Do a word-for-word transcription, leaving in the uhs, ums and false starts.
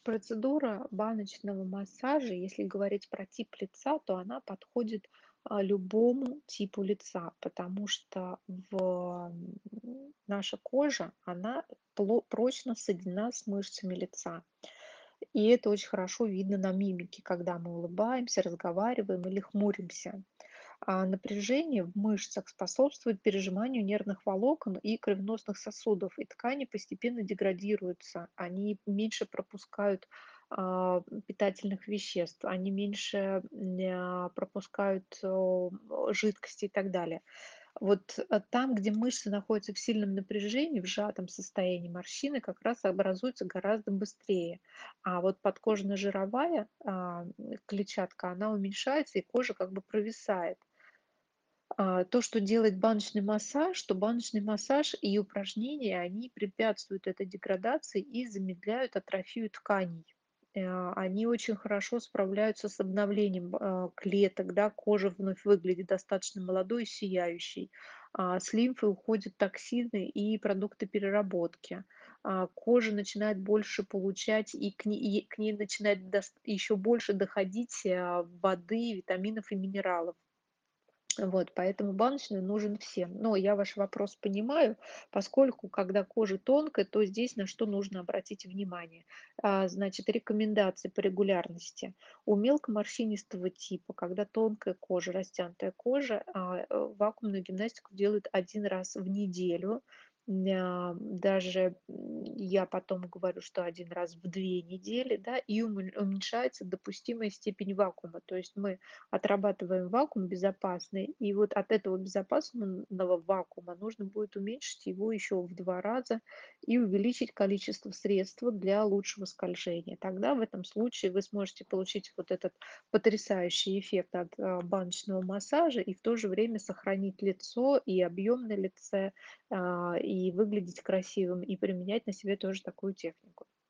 Процедура баночного массажа, если говорить про тип лица, то она подходит а, любому типу лица, потому что в, м, наша кожа, она пло- прочно соединена с мышцами лица. И это очень хорошо видно на мимике, когда мы улыбаемся, разговариваем или хмуримся. А напряжение в мышцах способствует пережиманию нервных волокон и кровеносных сосудов, и ткани постепенно деградируются, они меньше пропускают а, питательных веществ, они меньше м, а, пропускают о, жидкости и так далее. Вот а, там, где мышцы находятся в сильном напряжении, в сжатом состоянии, морщины как раз образуются гораздо быстрее. А вот подкожно-жировая а, клетчатка, она уменьшается, и кожа как бы провисает. А, то, что делает баночный массаж, то баночный массаж и упражнения, они препятствуют этой деградации и замедляют атрофию тканей. Э, Они очень хорошо справляются с обновлением а, клеток, да, кожа вновь выглядит достаточно молодой и сияющей. А, С лимфы уходят токсины и продукты переработки. А, Кожа начинает больше получать, и к ней, и к ней начинает еще больше доходить а, воды, витаминов и минералов. Вот, поэтому баночный нужен всем. Но я ваш вопрос понимаю, поскольку когда кожа тонкая, то здесь на что нужно обратить внимание. А, Значит, рекомендации по регулярности. У мелкоморщинистого типа, когда тонкая кожа, растянутая кожа, а, э, вакуумную гимнастику делают один раз в неделю. Ня- Даже м, я потом говорю, что один раз в две недели, да, и умен- уменьшается допустимая степень вакуума. То есть мы отрабатываем вакуум безопасный, и вот от этого безопасного вакуума нужно будет уменьшить его еще в два раза и увеличить количество средств для лучшего скольжения. Тогда в этом случае вы сможете получить вот этот потрясающий эффект от а, баночного массажа и в то же время сохранить лицо и объем на лице, а, и выглядеть красивым, и применять на себе тоже такую технику.